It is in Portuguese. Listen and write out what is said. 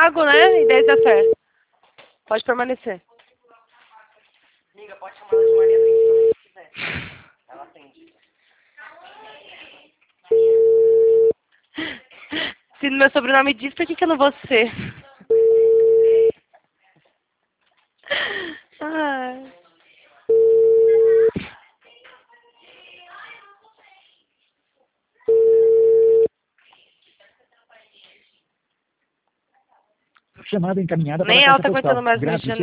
Thiago, né? Ideias da Fé. Pode permanecer. Amiga, pode chamar ela de Maria Atendida se quiser. Ela atende. Se meu sobrenome diz, por que eu não vou ser? Ai. Chamada encaminhada para Nem a ela caixa tá postal. aguentando mais no Rio de Grátis. Janeiro.